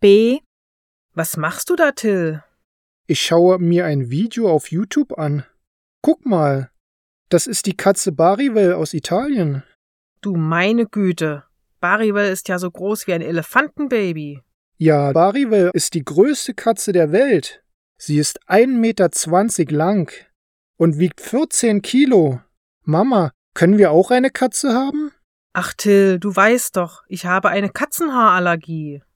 B. Was machst du da, Till? Ich schaue mir ein Video auf YouTube an. Guck mal, das ist die Katze Barivel aus Italien. Du meine Güte, Barivel ist ja so groß wie ein Elefantenbaby. Ja, Barivel ist die größte Katze der Welt. Sie ist 1,20 Meter lang und wiegt 14 Kilo. Mama, können wir auch eine Katze haben? Ach Till, du weißt doch, ich habe eine Katzenhaarallergie.